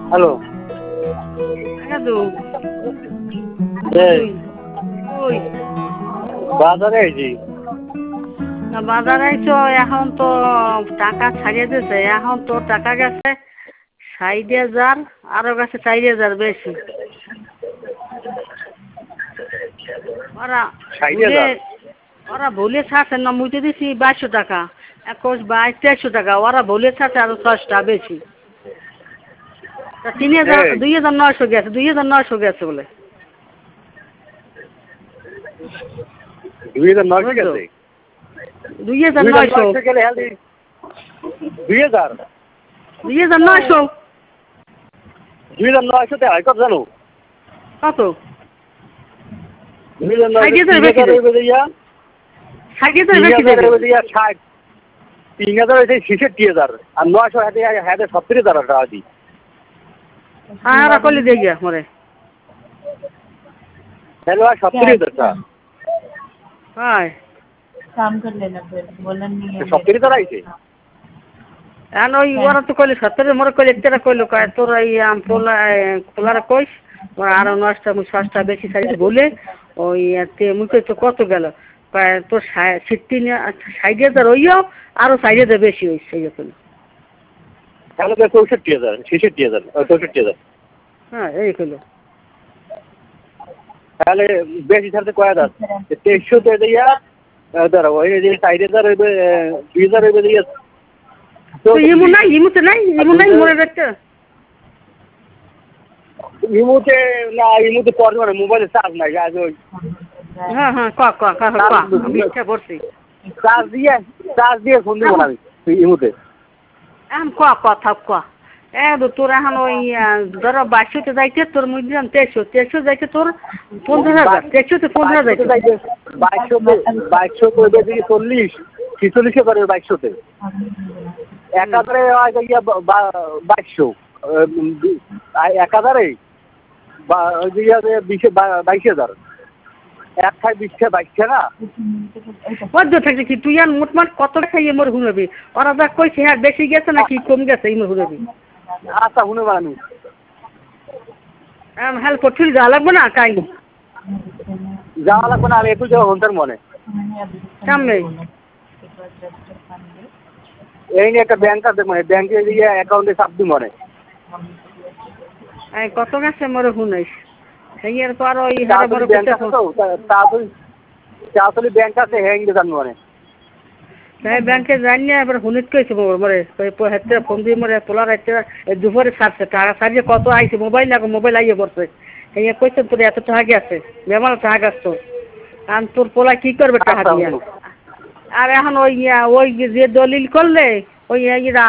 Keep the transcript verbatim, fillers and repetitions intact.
Hello. Hello. এই ওই বাজারে আইছি। না বাজারে আইছো, এখন তো টাকা ছাড়িয়ে দিয়েছে, এখন তো টাকা গেছে ষাট হাজার, আরো গেছে চার হাজার বেশি। ওরা ষাট ভুলে হাজার ওরা ভুলে ছাড়ছে না, মুইতে দিছি বাইশশো টাকা, একুশ বাইশ তেইশশো টাকা, ওরা ভুলে ছাড়ছে আরো ছয়শটা বেশি। তা তিন হাজার এই দুই হাজার নয়শো গেছে, দুই হাজার নয়শো গেছে বলে। দুই হাজার নয়শো বুঝছো? গেছে। দুই হাজার দুই হাজার নয়শো নয়শো গেলে হ্যাঁ দুই হাজার দুই হাজার নয়শো দুই হাজার নয়শোতে হয় কত জানো? কত? দুই হাজার ষাট নয়শো হাজার তিন বেশি হাজার দেবে, হইবে দিয়া ষাট হাজার তিন বেশি হাজার দেবে। হইবে দিয়া ষাট, তিন হাজার হইছে ছেষট্টি হাজার, আর নয়শো হাতে হাতে সত্তর হাজার টাকা দিই। হ্যাঁ ওরা করলে দিয়ে গিয়া মরে। তাহলে হয় সত্তর হাজার টাকা। হয় काम कर लेना फिर बोला नहीं है সত্তর হাজার আইছে। এখন ওই ওরা তো কইলে সত্তরে মরে কইলে একটা কইলো কয় তোর এই আম পোলা পোলারে কইস ওরা আরো নয়টা ছয়টা বেশি সাইজ বলে ওই তে মুখে তো কত গেল কয় তোর সিটটি ষাট হাজার হইও আরো চার হাজার বেশি হইছে এই কইলো। তাহলে তো চৌষট্টি হাজার ছেষট্টি হাজার চৌষট্টি হাজার। হ্যাঁ এই কইলো। তাহলে বেশি ছাড়তে কয় হাজার? তেইশশো তো দিয়া ধরো ওই যে চার হাজার হইবে, দুই হাজার হইবে দিয়া তো ইমু নাই, ইমুতে নাই, ইমু নাই মরে দেখতে। ইমুতে না, ইমুতে পরে মানে মোবাইলে চার্জ নাই আজ ওই হ্যাঁ হ্যাঁ ক ক ক ক আমি ইচ্ছা করছি। চার্জ দিয়ে চার্জ দিয়ে ফোন দিব না আমি ইমুতে। এখন ক ক থাক ক এ তোর এখন ওই ধরো বাইশশোতে যাইতে তোর মুই দিলাম তেইশশো, তেইশশো যাইতে তোর পনেরো হাজার, তেইশশোতে পনেরো হাজার যাইতে। বাইশশোতে বাইশশোতে ওইটা দিকে চল্লিশ ছিচল্লিশে করে বাইশশোতে এক হাজারে গিয়া বাইশশো এক হাজারে বা ওই দিকে বিশে বাইশ হাজার এক খাই বিশে বাইশে না বদ্ধ থাকছে কি তুই আর মোটমাট কত টাকা ইয়ে মোর হুনবি? ওরা যা কইছে হ্যাঁ বেশি গেছে নাকি কম গেছে ইমোর হুনবি? আচ্ছা শুনে মানুষ হেল্প করছিল যা লাগবে না কাই যাওয়া লাগবে না, আমি একটু যাওয়া হন্তার মনে সামনে এই নিয়ে একটা ব্যাংক আছে মানে ব্যাংকে গিয়ে অ্যাকাউন্টে চাপ দিই মনে কত গেছে মোর হুনাইস হেঙ্গের পর ওই তাড়াতাড়ি ব্যাংক আছে তো তাড়াতাড়ি তাড়াতাড়ি ব্যাংক আছে হ্যাং দেন মনে হ্যাঁ ব্যাংকে যাই না এবার হুনিত কইছে মরে হেতে ফোন দিয়ে মরে পোলার হাতে দুপুরে ছাড়ছে টাকা ছাড়িয়ে কত আইছে মোবাইল না মোবাইল আইয়ে পড়ছে হেঙ্গে কইছে তোর এত টাকা গেছে বেমার টাকা গাছ তো আর তোর পোলা কি করবে টাকা দিয়ে? আর এখন ওই ওই যে দলিল করলে ওই